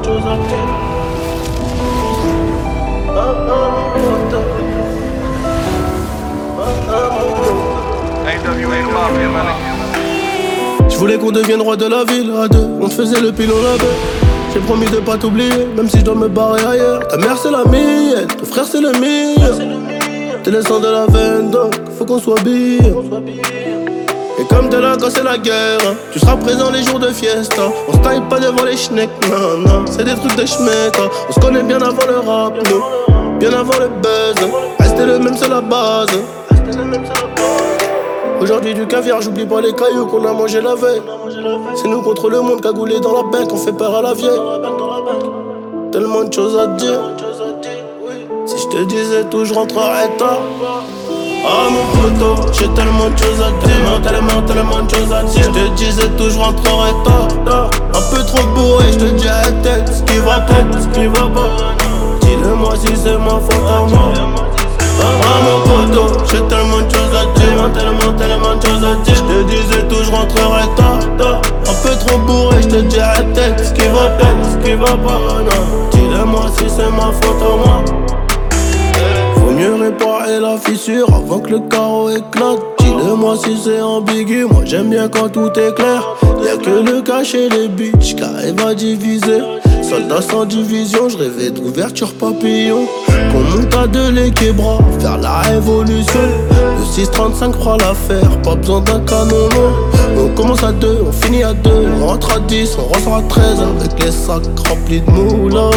choses à dire. Je voulais qu'on devienne roi de la ville à deux. On te faisait le pilon là-bas. J'ai promis de pas t'oublier, même si je dois me barrer ailleurs. Ta mère c'est la mienne, ton frère c'est le mien. T'es le sang de la veine, donc faut qu'on soit bien. Et comme t'es là quand c'est la guerre, hein, tu seras présent les jours de fiesta. On se taille pas devant les schnecks, non, non, c'est des trucs de schmeck. Hein. On se connaît bien avant le rap, nous, bien avant le buzz. Rester le même c'est la base. Aujourd'hui du caviar, j'oublie pas les cailloux qu'on a mangé la veille. C'est nous contre le monde, cagoulé dans la banque, on fait peur à la vieille. Tellement de choses à te dire. Si je te disais tout, je rentrerais tard. Ah mon poteau, j'ai tellement de choses à te dire. Tellement de choses à te dire. Je te disais tout, je rentrerais tard. Un peu trop bourré, je te dis à la tête ce qui va pas, ce qui va pas. Dis-le-moi si c'est ma faute à moi. Ah mon poteau, j'ai tellement de choses à te dire. Tellement de choses à te dire. Je te disais tout, je rentrerai tard. Un peu trop bourré, je te dis à la tête ce qui va pas, ce qui va pas. Dis-le-moi si c'est ma faute à moi. Faut mieux réparer la fissure avant que le carreau éclate. Dis-le-moi si c'est ambigu, moi j'aime bien quand tout est clair. Y'a que le cacher les bitches qui arrivent à diviser. Soldat sans division, je rêvais d'ouverture papillon. Qu'on monte à deux les québras, faire la révolution. Le 635 fera l'affaire, pas besoin d'un canon long. On commence à 2, on finit à 2, on rentre à 10, on ressort à 13 avec les sacs remplis de moulins.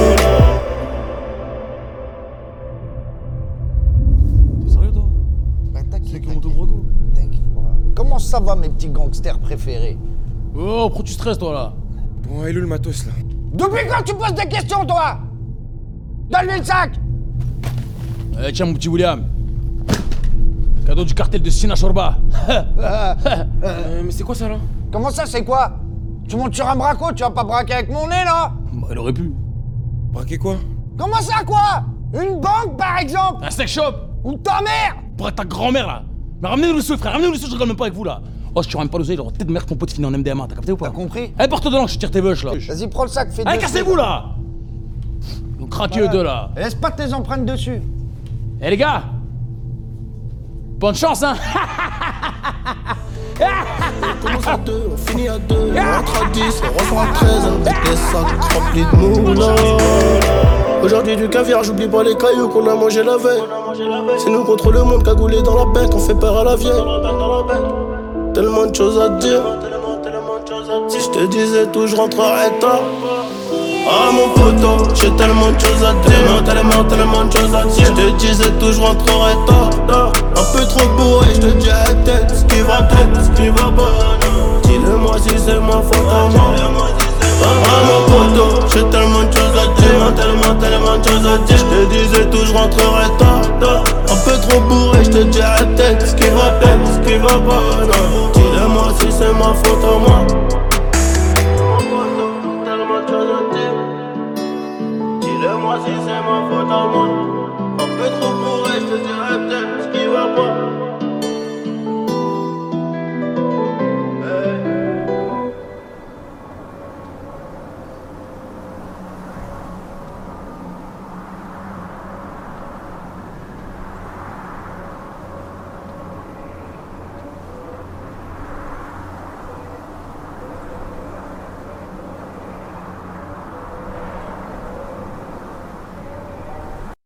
Comment ça va mes petits gangsters préférés? Oh, pourquoi tu stresses toi là? Bon, et où le matos là? Depuis quand tu poses des questions toi? Donne-lui le sac. Tiens mon petit William. Cadeau du cartel de Sina Chorba. Mais c'est quoi ça là? Comment ça c'est quoi? Tu montes sur un braco, tu vas pas braquer avec mon nez là? Bah il aurait pu. Braquer quoi? Comment ça quoi? Une banque par exemple? Un sex shop. Ou ta mère? Pour être ta grand-mère là. Mais ramenez-nous le sou frère, ramenez-nous le sou, je rigole même pas avec vous là. Oh si tu ramènes pas l'oseille, j'aurais peut-être merde ton pote finit en MDMA, t'as capté ou pas? T'as compris? Allez porte dedans, je tire tes veuches là. Vas-y prends le sac, fais deux. Allez cassez-vous là. Vous craquez eux deux là. Laisse pas tes empreintes dessus. Eh les gars, bonne chance hein. On commence à 2, on finit à 2, on rentre à 10, on ressort à 13 avec les sacs remplis de moulins. Aujourd'hui du caviar, j'oublie pas les cailloux qu'on a mangé la veille. C'est nous contre le monde, cagoulé dans la banque, on fait peur à la vieille. Tellement de choses à te dire. Si je te disais tout, je rentrerais tard. Ah mon poteau, j'ai tellement de choses à te dire. Tellement de choses à te dire. Je te disais tout, je rentrerais tard. Un peu trop bourré, je te dis à la tête ce qui va pas, ce qui va pas. Dis-le-moi si c'est ma faute à moi. Ah mon poteau, j'ai tellement de choses à te dire. Tellement de choses à te dire. Je te disais tout, je rentrerai tard. Un peu trop bourré, je te dis à la tête ce qui va pas, ce qui va pas. Dis-le-moi si c'est ma faute à moi. Tellement de choses à te dire. Dis-le-moi si c'est ma faute à moi. Un peu trop bourré, je te dirai peut-être.